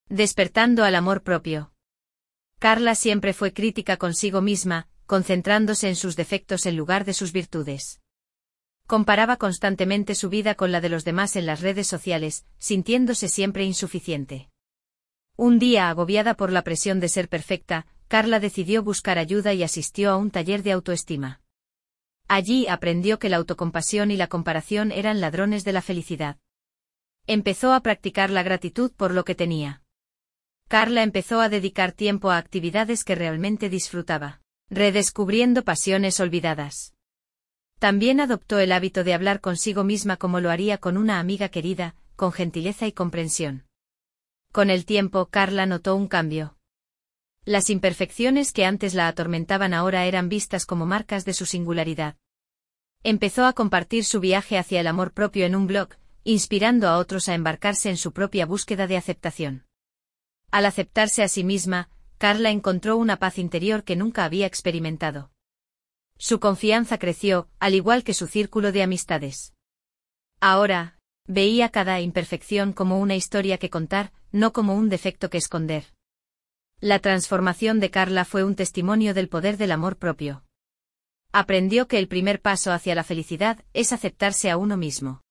Despertando al amor propio. Carla siempre fue crítica consigo misma, concentrándose en sus defectos en lugar de sus virtudes. Comparaba constantemente su vida con la de los demás en las redes sociales, sintiéndose siempre insuficiente. Un día, agobiada por la presión de ser perfecta, Carla decidió buscar ayuda y asistió a un taller de autoestima. Allí aprendió que la autocompasión y la comparación eran ladrones de la felicidad. Empezó a practicar la gratitud por lo que tenía. Carla empezó a dedicar tiempo a actividades que realmente disfrutaba, redescubriendo pasiones olvidadas. También adoptó el hábito de hablar consigo misma como lo haría con una amiga querida, con gentileza y comprensión. Con el tiempo, Carla notó un cambio. Las imperfecciones que antes la atormentaban ahora eran vistas como marcas de su singularidad. Empezó a compartir su viaje hacia el amor propio en un blog, inspirando a otros a embarcarse en su propia búsqueda de aceptación. Al aceptarse a sí misma, Carla encontró una paz interior que nunca había experimentado. Su confianza creció, al igual que su círculo de amistades. Ahora, veía cada imperfección como una historia que contar, no como un defecto que esconder. La transformación de Carla fue un testimonio del poder del amor propio. Aprendió que el primer paso hacia la felicidad es aceptarse a uno mismo.